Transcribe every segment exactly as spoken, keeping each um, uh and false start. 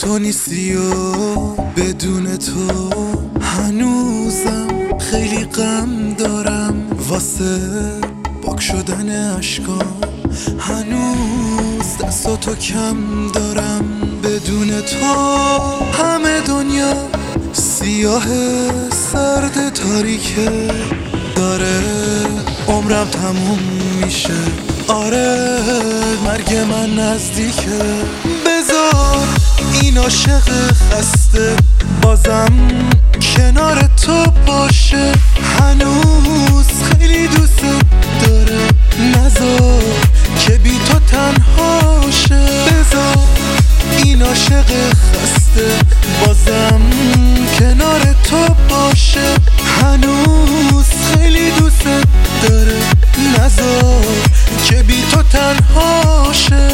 تو نیستی و بدون تو هنوزم خیلی غم دارم، واسه پاک شدن اشکام هنوز دستاتو کم دارم. بدون تو همه دنیا سیاه سرد تاریکه، داره عمرم تموم میشه، آره مرگ من نزدیکه. بذار این عاشق خسته بازم کنار تو باشه، هنوز خیلی دوست داره، نذار که بی تو تنهاشه. بذار این عاشق خسته بازم کنار تو باشه، هنوز خیلی دوست داره، نذار که بی تو تنهاشه.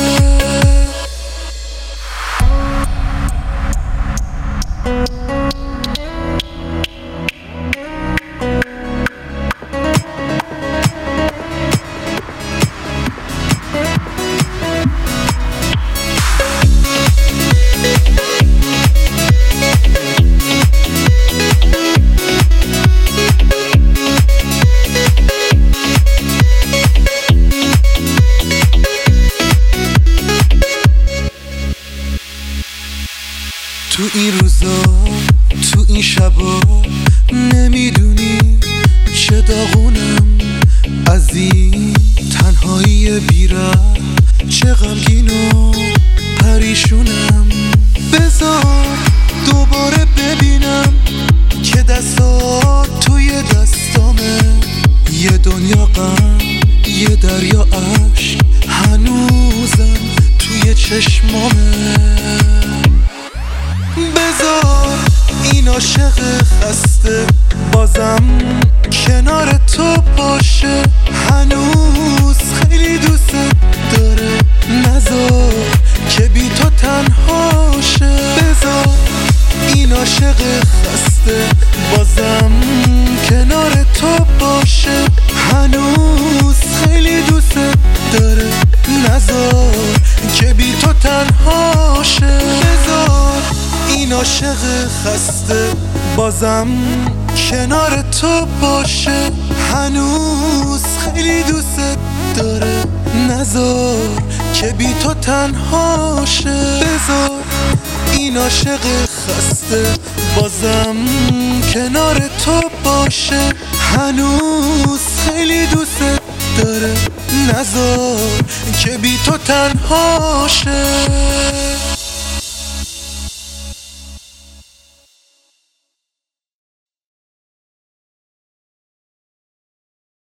تو این روزا تو این شبا نمیدونی چه داغونم از این تنهایی بیره، چه غمگین و پریشونم. بذار دوباره ببینم که دستات توی دستامه، یه دنیا غم یه دریا عشق هنوزم توی چشمامه. بذار این عاشق خسته بازم کنار تو باشه، هنوز خیلی دوست داره، نذار که بی تو تنهاشه. بذار این عاشق خسته بازم کنار تو باشه، هنوز خیلی دوست داره، نذار که بی تو تنهاشه. بذار این عاشق خسته بازم کنار تو باشه، هنوز خیلی دوست داره، نذار که بی تو تنهاشه. بذار این عاشق خسته بازم کنار تو باشه، هنوز خیلی دوست داره، نذار که بی تو تنهاشه.